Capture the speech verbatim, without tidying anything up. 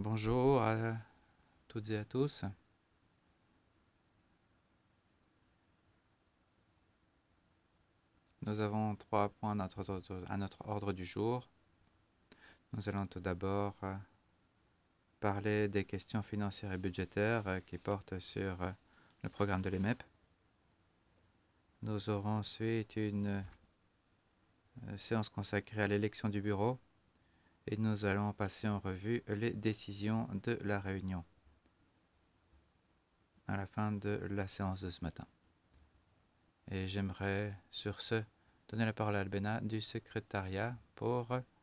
Bonjour à toutes et à tous. Nous avons trois points à notre, ordre- à notre ordre du jour. Nous allons tout d'abord euh, parler des questions financières et budgétaires euh, qui portent sur euh, le programme de l'E M E P. Nous aurons ensuite une euh, séance consacrée à l'élection du bureau et nous allons passer en revue les décisions de la réunion à la fin de la séance de ce matin. Et j'aimerais sur ce donner la parole à Albena du secrétariat pour